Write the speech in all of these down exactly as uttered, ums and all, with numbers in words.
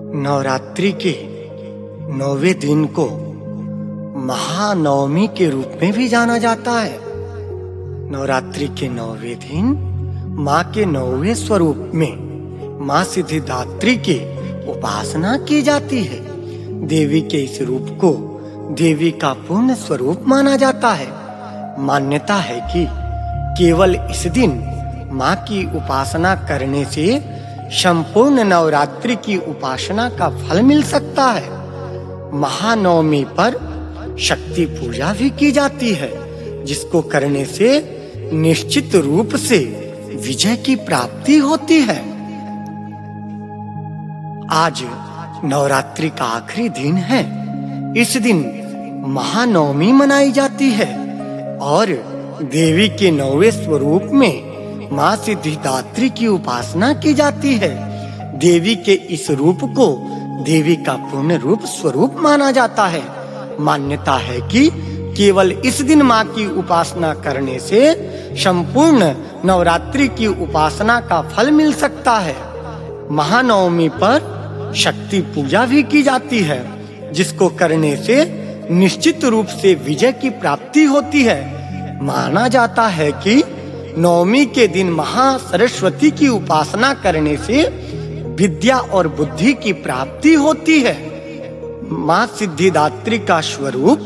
नवरात्रि के नौवें दिन को महानवमी के रूप में भी जाना जाता है। नवरात्रि के नौवें दिन माँ के नौवें स्वरूप में माँ सिद्धिदात्री की उपासना की जाती है। देवी के इस रूप को देवी का पूर्ण स्वरूप माना जाता है। मान्यता है कि केवल इस दिन माँ की उपासना करने से संपूर्ण नवरात्रि की उपासना का फल मिल सकता है। महानवमी पर शक्ति पूजा भी की जाती है, जिसको करने से निश्चित रूप से विजय की प्राप्ति होती है। आज नवरात्रि का आखिरी दिन है। इस दिन महानवमी मनाई जाती है और देवी के नौवें स्वरूप में माँ सिद्धिदात्री की उपासना की जाती है। देवी के इस रूप को देवी का पूर्ण रूप स्वरूप माना जाता है। मान्यता है कि केवल इस दिन माँ की उपासना करने से संपूर्ण नवरात्रि की उपासना का फल मिल सकता है। महानवमी पर शक्ति पूजा भी की जाती है, जिसको करने से निश्चित रूप से विजय की प्राप्ति होती है। माना जाता है कि नवमी के दिन महा सरस्वती की उपासना करने से विद्या और बुद्धि की प्राप्ति होती है। माँ सिद्धिदात्री का स्वरूप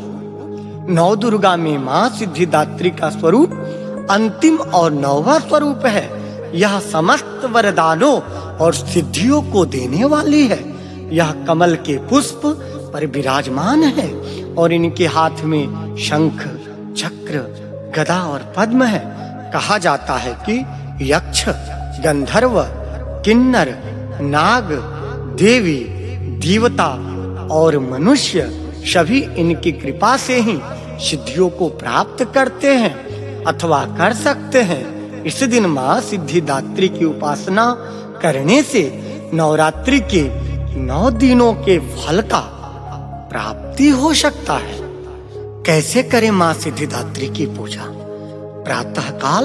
नौ दुर्गा में माँ सिद्धिदात्री का स्वरूप अंतिम और नौवां स्वरूप है। यह समस्त वरदानों और सिद्धियों को देने वाली है। यह कमल के पुष्प पर विराजमान है और इनके हाथ में शंख, चक्र, गदा और पद्म है। कहा जाता है कि यक्ष, गंधर्व, किन्नर, नाग, देवी, देवता और मनुष्य सभी इनकी कृपा से ही सिद्धियों को प्राप्त करते हैं अथवा कर सकते हैं। इस दिन माँ सिद्धिदात्री की उपासना करने से नवरात्रि के नौ दिनों के फल का प्राप्ति हो सकता है। कैसे करें माँ सिद्धिदात्री की पूजा? प्रातः काल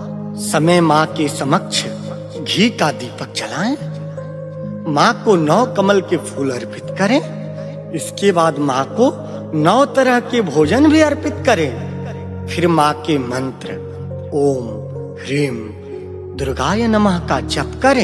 समय माँ के समक्ष घी का दीपक जलाएं। माँ को नौ कमल के फूल अर्पित करें। इसके बाद माँ को नौ तरह के भोजन भी अर्पित करें। फिर माँ के मंत्र ओम ह्रीम दुर्गाय नमः का जप करें।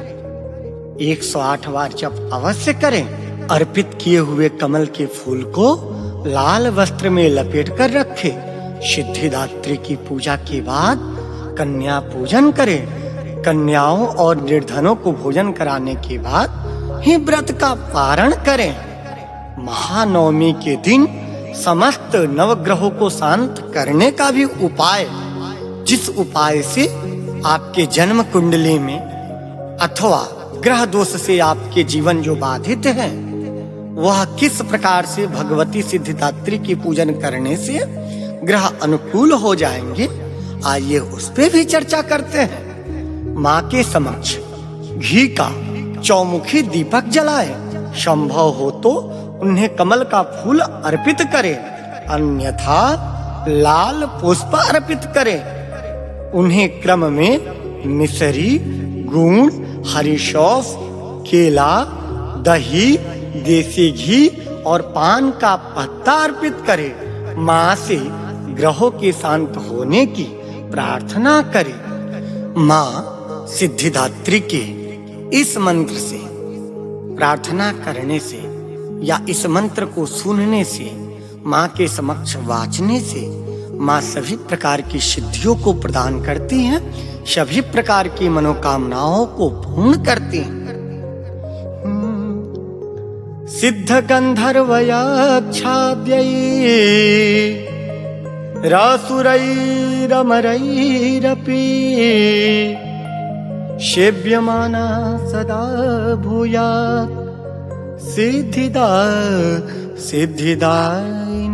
एक सौ आठ बार जप अवश्य करें। अर्पित किए हुए कमल के फूल को लाल वस्त्र में लपेट कर रखें। सिद्धिदात्री की पूजा के बाद कन्या पूजन करें। कन्याओं और निर्धनों को भोजन कराने के बाद ही व्रत का पारण करें। महानवमी के दिन समस्त नवग्रहों को शांत करने का भी उपाय, जिस उपाय से आपके जन्म कुंडली में अथवा ग्रह दोष से आपके जीवन जो बाधित है, वह किस प्रकार से भगवती सिद्धिदात्री की पूजन करने से ग्रह अनुकूल हो जाएंगे, आइए उस पे भी चर्चा करते हैं। माँ के समक्ष घी का चौमुखी दीपक जलाएं। संभव हो तो उन्हें कमल का फूल अर्पित करें, अन्यथा लाल पुष्प अर्पित करें। उन्हें क्रम में मिश्री, गुड़, हरी सौंफ, केला, दही, देसी घी और पान का पत्ता अर्पित करें। माँ से ग्रहों के शांत होने की प्रार्थना करें। माँ सिद्धिदात्री के इस मंत्र से प्रार्थना करने से या इस मंत्र को सुनने से, माँ के समक्ष वाचने से माँ सभी प्रकार की सिद्धियों को प्रदान करती हैं, सभी प्रकार की मनोकामनाओं को पूर्ण करती हैं। सिद्ध गंधर्वयाच्छाद्यै रासुरैरमरैरपि सेव्यमाना सदा भूयात् सिद्धिदा सिद्धिदायिनी